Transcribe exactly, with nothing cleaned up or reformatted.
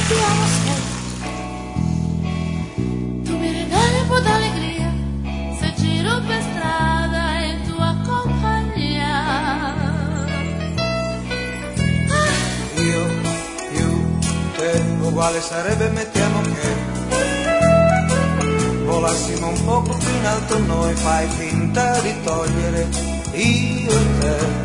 ti amo sempre. Tu mi regali un po' d'allegria se giro per strada in tua compagnia. Ah. Io, più, te, uguale sarebbe, mettiamo che volassimo un poco più in alto noi, fai finta di togliere io e te.